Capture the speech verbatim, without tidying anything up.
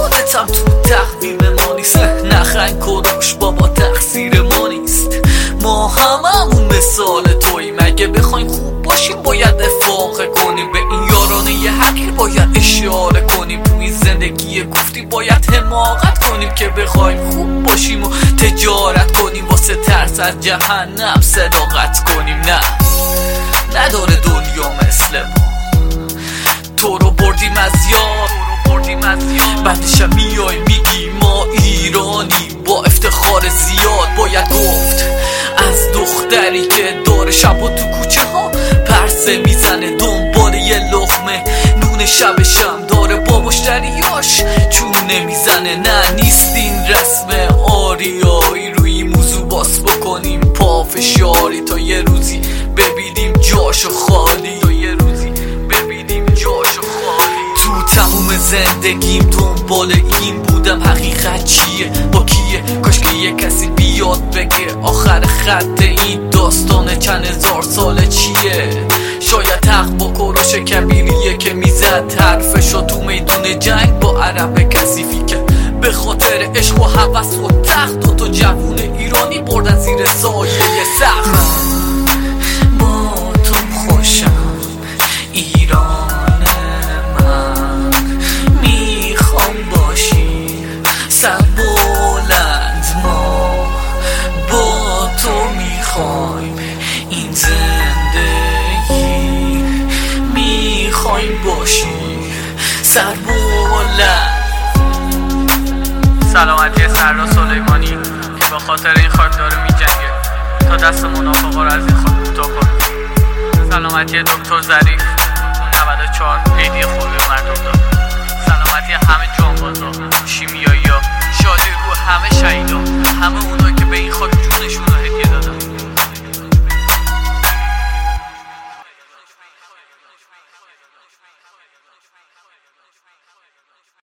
خودتم تو تقویم ما نیست. نخنگ کروش بابا تقصیر ما نیست. ما هممون مثال توییم. اگه بخوایم خوب باشیم باید افاقه کنیم. به این یارانه یه حقیر باید اشاره کنیم. تو این زندگی گفتی باید حماقت کنیم که بخوایم خوب باشیم و تجارت کنیم. واسه ترس از جهنم صداقت کنیم. نه نداره دنیا مثل ما. تو رو بردیم از یاد بعدشم میای میگی ما ایرانی. با افتخار زیاد باید گفت از دختری که داره شب و تو کوچه ها پرسه میزنه دنبال یه لقمه نون شبشم داره با مشتریاش چونه میزنه. نه نیست این رسم آریایی روی این موضوع باس بکنیم پافشاری تا یه روزی ببینیم جاشو خالی. تا یه روزی ببینیم جاشو خالی. تو تموم زندگیم دنبال این بودم حقیقت چیه با کیه. کاش که یه کسی بیاد بگه آخر خط این داستان چند هزار ساله چیه. شاید حق با کروش کبیریه که میزد حرفشو تو میدون جنگ با عرب کثیفی که به خاطر عشق و هوس و تخت و تو جوون ایرانی بردن زیر سایه سخت. من با تو خوشم ایران من میخوام باشی سر بلند. ما با تو میخوایم این زندگی میخوایم باشی سر بلند. سلامتی سردار سلیمانی که به خاطر این خاک داره میجنگه تا دست منافقا رو از این خاک کوتاه کنه. سلامتی دکتر ظریف نود و چهار عیدی خوبی مردم داد. سلامتی همه جانبازا شیمیایی ها. شادی رو همه شهیدا. همه اونایی که به این خاک جونشون رو هدیه دادن.